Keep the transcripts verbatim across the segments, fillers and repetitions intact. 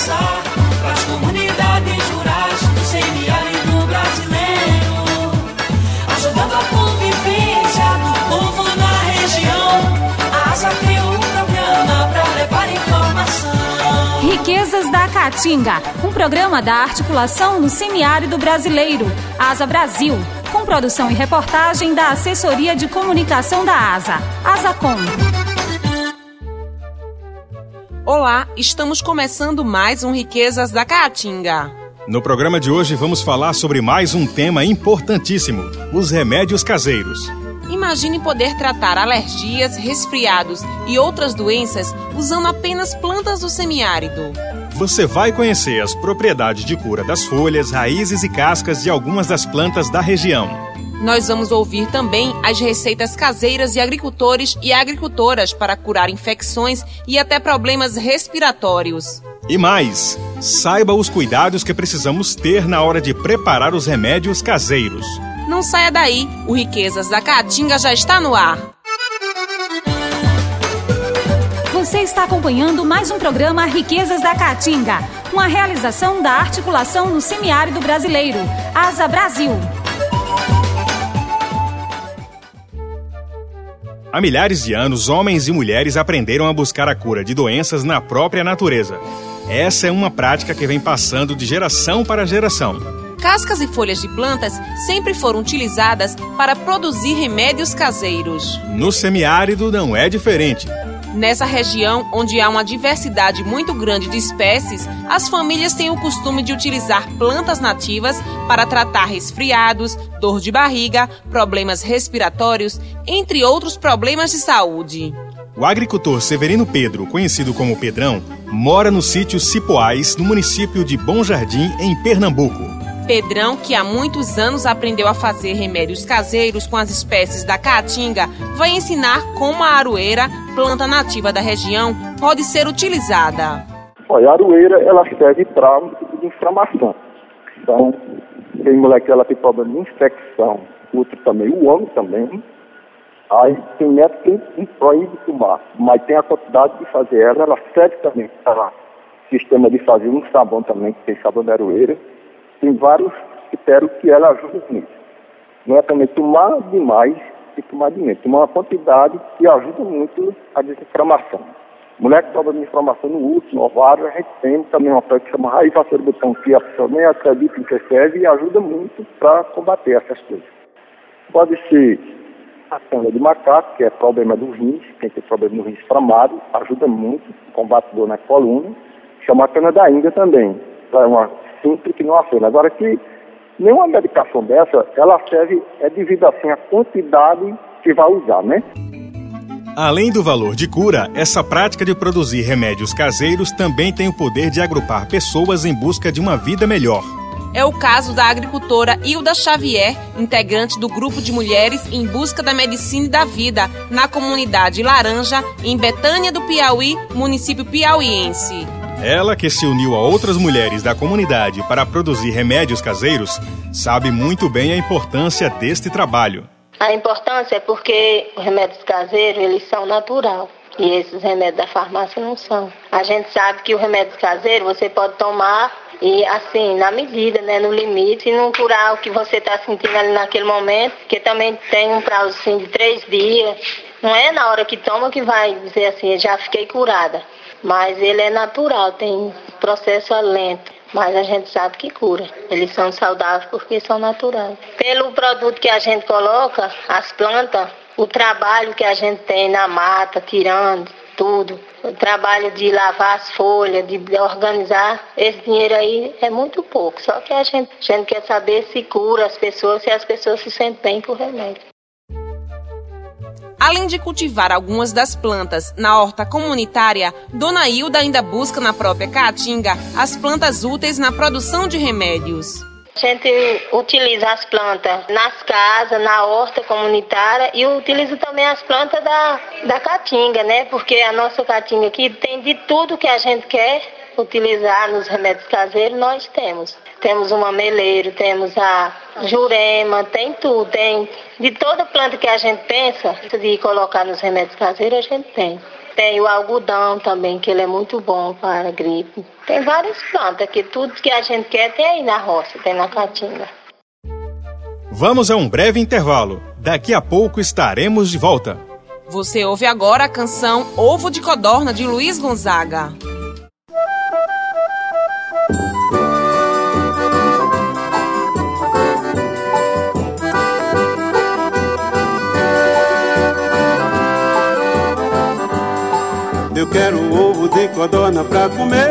passar pras comunidades rurais do semiárido brasileiro, ajudando a convivência do povo na região. A ASA criou um programa para levar informação. Riquezas da Caatinga, um programa da articulação no semiárido brasileiro, ASA Brasil, com produção e reportagem da Assessoria de Comunicação da ASA, ASACOM. Olá, estamos começando mais um Riquezas da Caatinga. No programa de hoje vamos falar sobre mais um tema importantíssimo, os remédios caseiros. Imagine poder tratar alergias, resfriados e outras doenças usando apenas plantas do semiárido. Você vai conhecer as propriedades de cura das folhas, raízes e cascas de algumas das plantas da região. Nós vamos ouvir também as receitas caseiras de agricultores e agricultoras para curar infecções e até problemas respiratórios. E mais, saiba os cuidados que precisamos ter na hora de preparar os remédios caseiros. Não saia daí, o Riquezas da Caatinga já está no ar. Você está acompanhando mais um programa Riquezas da Caatinga, uma realização da articulação no semiárido brasileiro, ASA Brasil. Há milhares de anos, homens e mulheres aprenderam a buscar a cura de doenças na própria natureza. Essa é uma prática que vem passando de geração para geração. Cascas e folhas de plantas sempre foram utilizadas para produzir remédios caseiros. No semiárido não é diferente. Nessa região, onde há uma diversidade muito grande de espécies, as famílias têm o costume de utilizar plantas nativas para tratar resfriados, dor de barriga, problemas respiratórios, entre outros problemas de saúde. O agricultor Severino Pedro, conhecido como Pedrão, mora no sítio Cipoais, no município de Bom Jardim, em Pernambuco. Pedrão, que há muitos anos aprendeu a fazer remédios caseiros com as espécies da caatinga, vai ensinar como a aroeira, planta nativa da região, pode ser utilizada. Olha, a aroeira, ela serve para um tipo de inflamação. Então, tem mulher que ela tem problema de infecção, outro também, o homem também. Aí tem médico que proíbe de tomar, mas tem a quantidade de fazer ela, ela serve também para o sistema de fazer um sabão também, que tem sabão de aroeira. Tem vários critérios que ela ajuda nisso. Não é também tomar demais e tomar de menos. Tomar uma quantidade que ajuda muito a desinflamação. Mulher que sofre de inflamação no útero, no ovário, a gente tem também uma coisa que chama raiz botão, que a pessoa nem acredita que serve e ajuda muito para combater essas coisas. Pode ser a cana de macaco, que é problema dos rins, quem tem problema no rins inflamado, ajuda muito, combate dor na coluna. Chama a cana da Índia também, é uma simples que não afeta. Agora que nenhuma medicação dessa, ela serve, é devido assim à quantidade que vai usar, né? Além do valor de cura, essa prática de produzir remédios caseiros também tem o poder de agrupar pessoas em busca de uma vida melhor. É o caso da agricultora Hilda Xavier, integrante do grupo de mulheres em busca da medicina e da vida, na comunidade Laranja, em Betânia do Piauí, município piauiense. Ela, que se uniu a outras mulheres da comunidade para produzir remédios caseiros, sabe muito bem a importância deste trabalho. A importância é porque os remédios caseiros, eles são naturais. E esses remédios da farmácia não são. A gente sabe que o remédio caseiro você pode tomar e assim, na medida, né, no limite, e não curar o que você está sentindo ali naquele momento, porque também tem um prazo assim, de três dias. Não é na hora que toma que vai dizer assim, já fiquei curada. Mas ele é natural, tem processo lento, mas a gente sabe que cura. Eles são saudáveis porque são naturais. Pelo produto que a gente coloca, as plantas, o trabalho que a gente tem na mata, tirando tudo, o trabalho de lavar as folhas, de organizar, esse dinheiro aí é muito pouco. Só que a gente, a gente quer saber se cura as pessoas, se as pessoas se sentem bem com o remédio. Além de cultivar algumas das plantas na horta comunitária, Dona Hilda ainda busca na própria Caatinga as plantas úteis na produção de remédios. A gente utiliza as plantas nas casas, na horta comunitária e utiliza também as plantas da, da Caatinga, né? Porque a nossa Caatinga aqui tem de tudo que a gente quer utilizar nos remédios caseiros, nós temos. Temos o mameleiro, temos a jurema, tem tudo. Tem de toda planta que a gente pensa de colocar nos remédios caseiros, a gente tem. Tem o algodão também, que ele é muito bom para a gripe. Tem várias plantas, que tudo que a gente quer tem aí na roça, tem na Caatinga. Vamos a um breve intervalo. Daqui a pouco estaremos de volta. Você ouve agora a canção Ovo de Codorna, de Luiz Gonzaga. Eu quero ovo de codorna pra comer,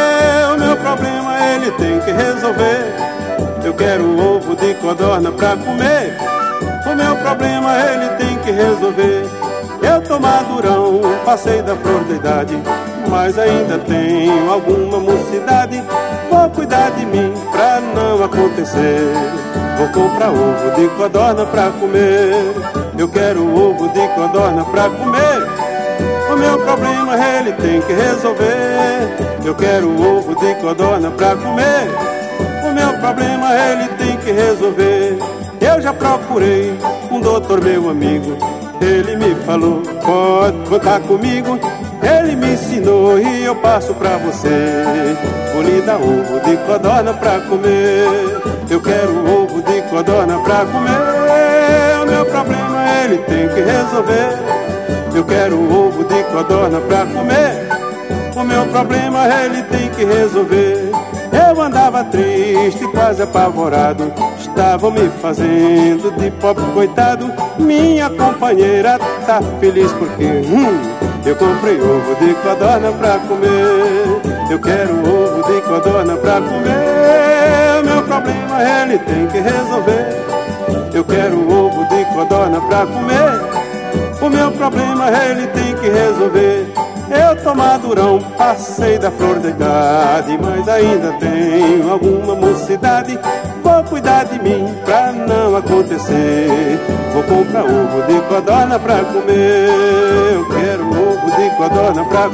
o meu problema ele tem que resolver. Eu quero ovo de codorna pra comer, o meu problema ele tem que resolver. Eu tô madurão, passei da flor da idade, mas ainda tenho alguma mocidade. Vou cuidar de mim pra não acontecer. Vou comprar ovo de codorna pra comer. Eu quero ovo de codorna pra comer, o meu problema ele tem que resolver. Eu quero ovo de codorna pra comer, o meu problema ele tem que resolver. Eu já procurei um doutor meu amigo, ele me falou, pode contar comigo. Ele me ensinou e eu passo pra você. Vou lhe dar ovo de codorna pra comer. Eu quero ovo de codorna pra comer, o meu problema ele tem que resolver. Eu quero ovo de codorna pra comer, o meu problema ele tem que resolver. Eu andava triste, quase apavorado, estavam me fazendo de pobre coitado. Minha companheira tá feliz porque hum, eu comprei ovo de codorna pra comer. Eu quero ovo de codorna pra comer, o meu problema ele tem que resolver. Eu quero ovo de codorna pra comer, o meu problema ele tem que resolver. Eu tô madurão, passei da flor da idade, mas ainda tenho alguma mocidade. Vou cuidar de mim pra não acontecer. Vou comprar ovo de codorna pra comer. Eu quero ovo de codorna pra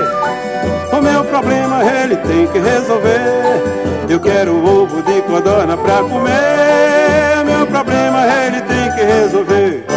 comer, o meu problema ele tem que resolver. Eu quero ovo de codorna pra comer, o meu problema ele tem que resolver.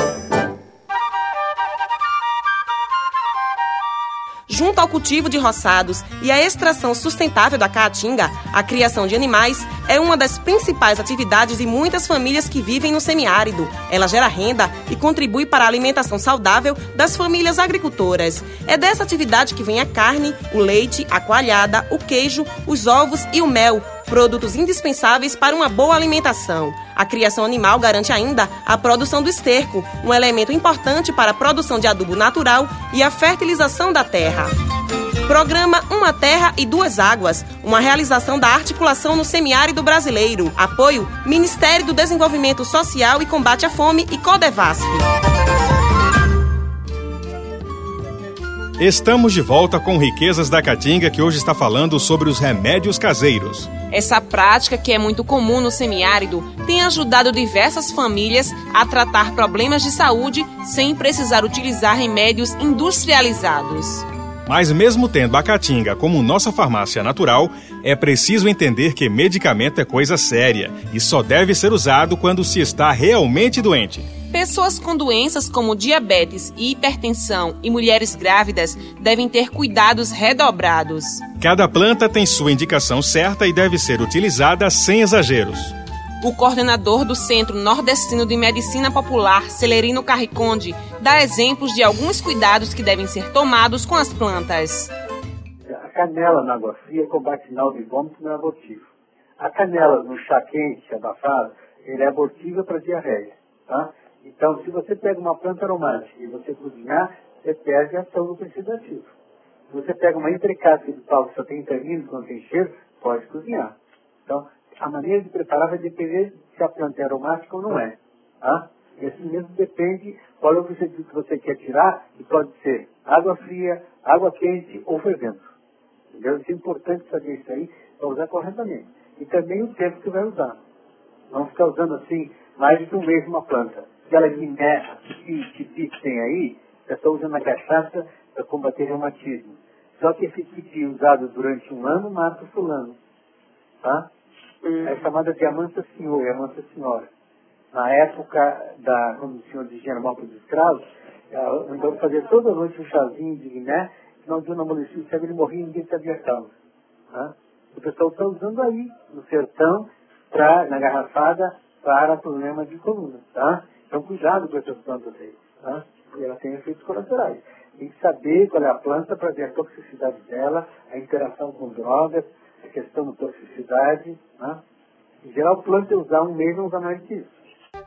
Junto ao cultivo de roçados e à extração sustentável da caatinga, a criação de animais é uma das principais atividades de muitas famílias que vivem no semiárido. Ela gera renda e contribui para a alimentação saudável das famílias agricultoras. É dessa atividade que vem a carne, o leite, a coalhada, o queijo, os ovos e o mel, produtos indispensáveis para uma boa alimentação. A criação animal garante ainda a produção do esterco, um elemento importante para a produção de adubo natural e a fertilização da terra. Programa Uma Terra e Duas Águas, uma realização da articulação no semiárido brasileiro. Apoio Ministério do Desenvolvimento Social e Combate à Fome e Codevasf. Estamos de volta com Riquezas da Caatinga, que hoje está falando sobre os remédios caseiros. Essa prática, que é muito comum no semiárido, tem ajudado diversas famílias a tratar problemas de saúde sem precisar utilizar remédios industrializados. Mas mesmo tendo a Caatinga como nossa farmácia natural, é preciso entender que medicamento é coisa séria e só deve ser usado quando se está realmente doente. Pessoas com doenças como diabetes e hipertensão e mulheres grávidas devem ter cuidados redobrados. Cada planta tem sua indicação certa e deve ser utilizada sem exageros. O coordenador do Centro Nordestino de Medicina Popular, Celerino Carriconde, dá exemplos de alguns cuidados que devem ser tomados com as plantas. A canela na água fria combate sinal de vômito não é abortivo. A canela no chá quente, abafado, ele é abortiva para diarreia, tá? Então, se você pega uma planta aromática e você cozinhar, você perde a ação do princípio ativo. Se você pega uma entrecate de pau que só tem taninos, não tem cheiro, pode cozinhar. Então, a maneira de preparar vai depender se a planta é aromática ou não é. Tá? E assim mesmo depende qual é o procedimento que você quer tirar, e pode ser água fria, água quente ou fervendo. Entendeu? Isso é importante saber isso aí para usar corretamente. E também o tempo que vai usar. Não ficar usando assim mais de um mês uma planta. Aquela guiné que, que, que tem aí, é só usando a cachaça para combater reumatismo. Só que esse kit usado durante um ano mata o fulano. Tá? Hum. É chamada de Amanta Senhor, é Amanta Senhora. Na época, da, quando o senhor dirigia na mapa dos escravos, então fazia toda noite um chazinho de guiné, não deu na amolecia, se ele morria, ninguém sabia a causa. Tá? O pessoal está usando aí, no sertão, pra, na garrafada, para problema de coluna. Tá? Então, cuidado com essas plantas aí. Tá? Porque ela tem efeitos colaterais. Tem que saber qual é a planta para ver a toxicidade dela, a interação com drogas, a questão da toxicidade. Tá? Em geral, planta é usar um mês, não usa mais que isso.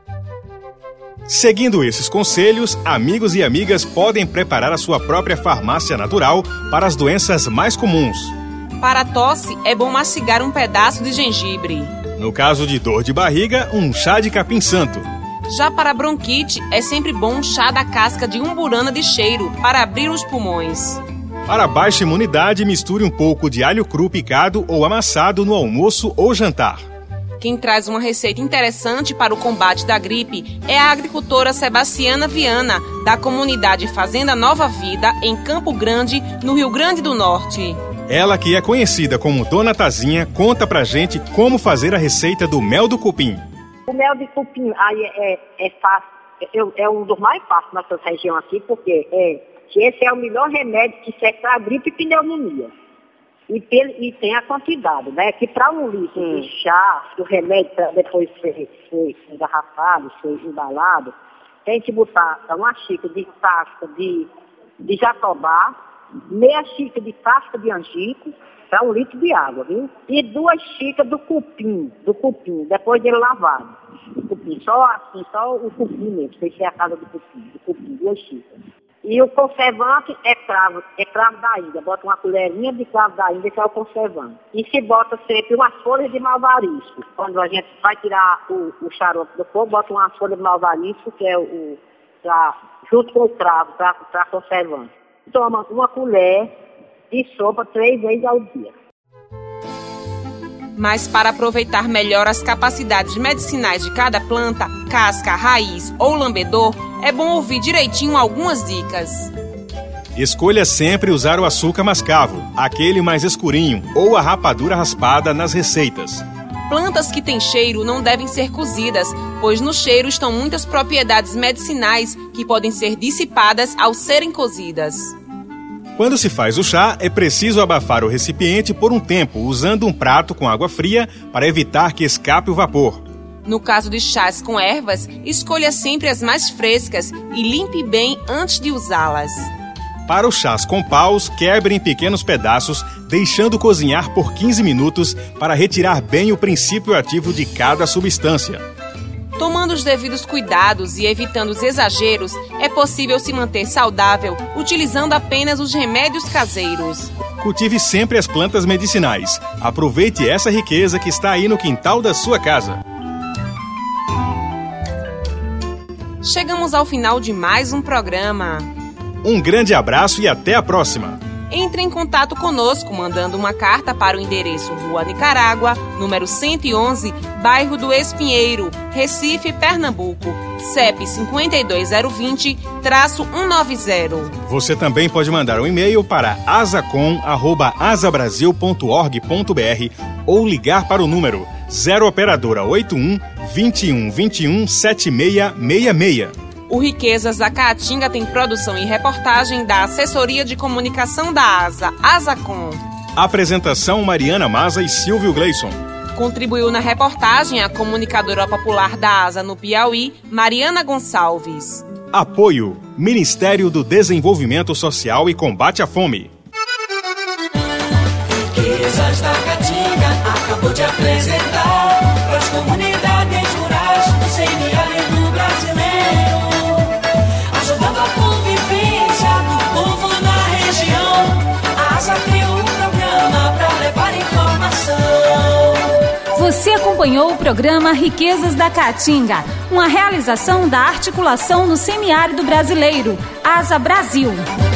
Seguindo esses conselhos, amigos e amigas podem preparar a sua própria farmácia natural para as doenças mais comuns. Para a tosse, é bom mastigar um pedaço de gengibre. No caso de dor de barriga, um chá de capim-santo. Já para a bronquite, é sempre bom um chá da casca de umburana de cheiro para abrir os pulmões. Para baixa imunidade, misture um pouco de alho cru picado ou amassado no almoço ou jantar. Quem traz uma receita interessante para o combate da gripe é a agricultora Sebastiana Viana, da comunidade Fazenda Nova Vida, em Campo Grande, no Rio Grande do Norte. Ela, que é conhecida como Dona Tazinha, conta pra gente como fazer a receita do mel do cupim. O mel de cupim aí é, é, é fácil, é, é um dos mais fáceis na nossa região aqui, porque é, esse é o melhor remédio que serve para gripe e pneumonia. E tem, e tem a quantidade, né? Que para um litro hum. de chá, do remédio, para depois ser, ser engarrafado, ser embalado, tem que botar uma xícara de casca de, de jatobá, meia xícara de casca de angico, para um litro de água, viu? E duas xícaras do cupim, do cupim, depois dele lavado. O cupim, só assim, só o cupim mesmo, sem ser a casa do cupim, do cupim, duas xícaras. E o conservante é cravo, é cravo da Índia. Bota uma colherinha de cravo da Índia, que é o conservante. E se bota sempre umas folhas de malvarisco. Quando a gente vai tirar o, o xarope do fogo, bota uma folha de malvarisco, que é o, o pra, junto com o cravo, para conservante. Toma uma colher de sopa três vezes ao dia. Mas para aproveitar melhor as capacidades medicinais de cada planta, casca, raiz ou lambedor, é bom ouvir direitinho algumas dicas. Escolha sempre usar o açúcar mascavo, aquele mais escurinho, ou a rapadura raspada nas receitas. Plantas que têm cheiro não devem ser cozidas, pois no cheiro estão muitas propriedades medicinais que podem ser dissipadas ao serem cozidas. Quando se faz o chá, é preciso abafar o recipiente por um tempo, usando um prato com água fria para evitar que escape o vapor. No caso de chás com ervas, escolha sempre as mais frescas e limpe bem antes de usá-las. Para os chás com paus, quebre em pequenos pedaços, deixando cozinhar por quinze minutos para retirar bem o princípio ativo de cada substância. Tomando os devidos cuidados e evitando os exageros, é possível se manter saudável utilizando apenas os remédios caseiros. Cultive sempre as plantas medicinais. Aproveite essa riqueza que está aí no quintal da sua casa. Chegamos ao final de mais um programa. Um grande abraço e até a próxima. Entre em contato conosco mandando uma carta para o endereço Rua Nicarágua, número cento e onze, bairro do Espinheiro, Recife, Pernambuco, C E P cinco dois zero dois zero, cento e noventa. Você também pode mandar um e-mail para asacom arroba asabrasil ponto org ponto br ou ligar para o número zero operadora oito um, vinte e um, vinte e um, setenta e seis sessenta e seis. O Riquezas da Caatinga tem produção e reportagem da Assessoria de Comunicação da ASA, ASACOM. Apresentação Mariana Maza e Silvio Gleison. Contribuiu na reportagem a comunicadora popular da ASA no Piauí, Mariana Gonçalves. Apoio Ministério do Desenvolvimento Social e Combate à Fome. Riquezas da Caatinga acabou de apresentar para as comunidades rurais do semiárido brasileiro, ajudando a convivência do povo na região. A ASA criou um programa para levar informação. Você acompanhou o programa Riquezas da Caatinga, uma realização da articulação no semiárido brasileiro, ASA Brasil.